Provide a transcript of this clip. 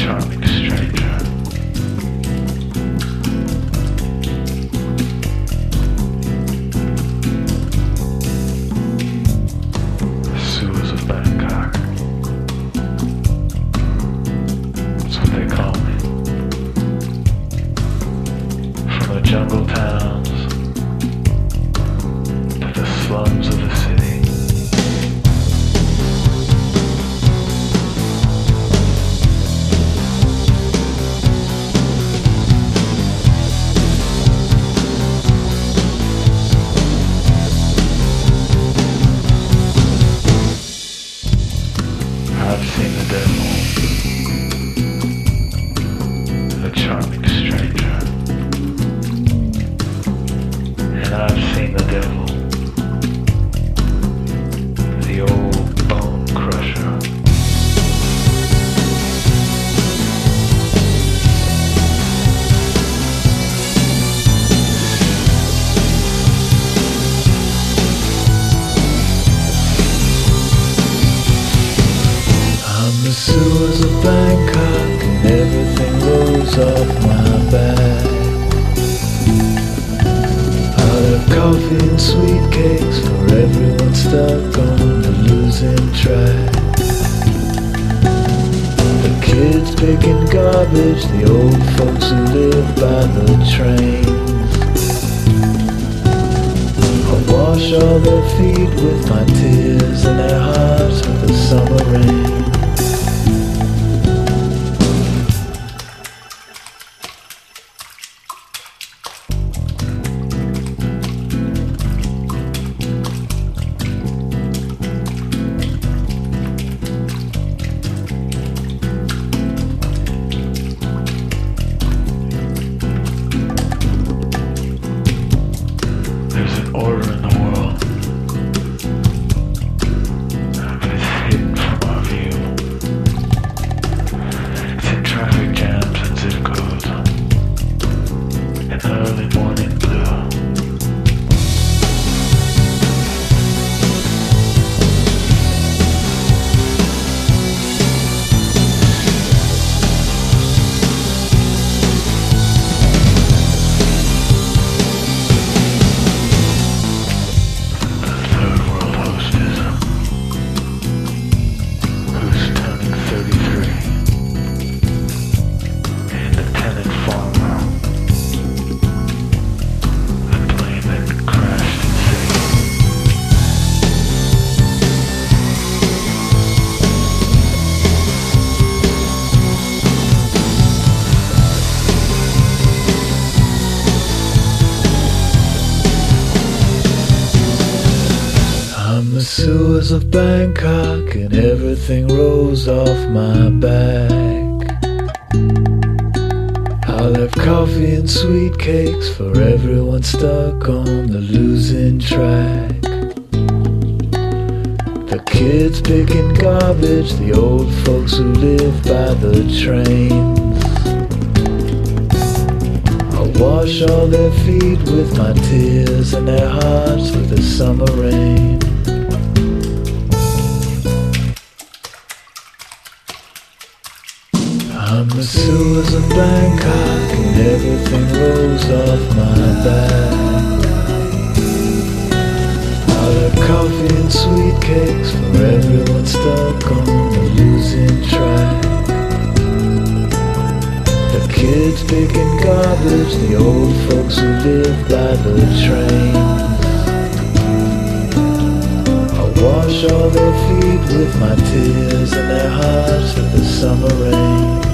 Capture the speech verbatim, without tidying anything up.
charming stranger. The sewers of Bangkok. That's what they call me. From the jungle towns to the slums of the city. I've seen the devil, the charming stranger, and I've seen the devil, the old bone crusher. I'm the sewers of Bangkok and everything rolls off my back. I'll have coffee and sweet cakes for everyone stuck on the losing track. The kids picking garbage, the old folks who live by the trains. I wash all their feet with my tears and their hearts with the summer rain. There's an order in the world, but it's hidden from our view. It's in traffic jams and zip codes, in the early morning blue. I'm the sewers of Bangkok and everything rolls off my back. I'll have coffee and sweet cakes for everyone stuck on the losing track. The kids picking garbage, the old folks who live by the trains. I'll wash all their feet with my tears and their hearts with the summer rain. I'm the sewers of Bangkok and everything rolls off my back. I'll have coffee and sweet cakes for everyone stuck on the losing track. The kids picking garbage, the old folks who live by the trains. I'll wash all their feet with my tears and their hearts with the summer rain.